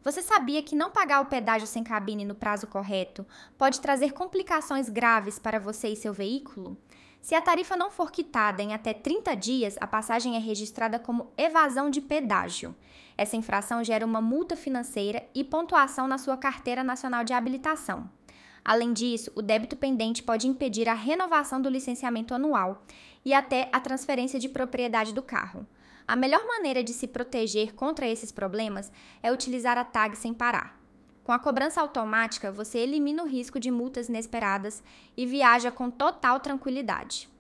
Você sabia que não pagar o pedágio sem cabine no prazo correto pode trazer complicações graves para você e seu veículo? Se a tarifa não for quitada em até 30 dias, a passagem é registrada como evasão de pedágio. Essa infração gera uma multa financeira e pontuação na sua Carteira Nacional de Habilitação. Além disso, o débito pendente pode impedir a renovação do licenciamento anual e até a transferência de propriedade do carro. A melhor maneira de se proteger contra esses problemas é utilizar a tag sem parar. Com a cobrança automática, você elimina o risco de multas inesperadas e viaja com total tranquilidade.